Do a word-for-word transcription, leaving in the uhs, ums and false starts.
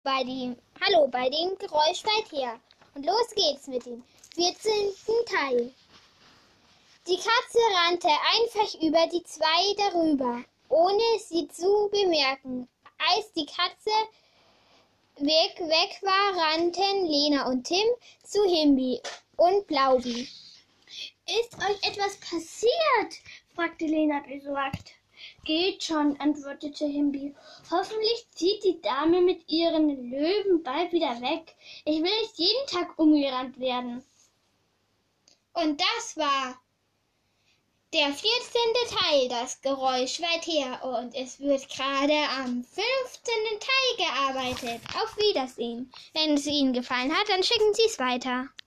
bei dem, hallo, bei dem Geräusch weit her. Und los geht's mit dem vierzehnten Teil. Die Katze rannte einfach über die zwei darüber, ohne sie zu bemerken. Als die Katze weg, weg war, rannten Lena und Tim zu Himbi und Blaubi. »Ist euch etwas passiert?« fragte Lena besorgt. »Geht schon«, antwortete Himbi. »Hoffentlich zieht die Dame mit ihren Löwen bald wieder weg. Ich will nicht jeden Tag umgerannt werden.« Und das war der vierzehnte Teil, das Geräusch weit her. Und es wird gerade am fünfzehnten Teil gearbeitet. Auf Wiedersehen. Wenn es Ihnen gefallen hat, dann schicken Sie es weiter.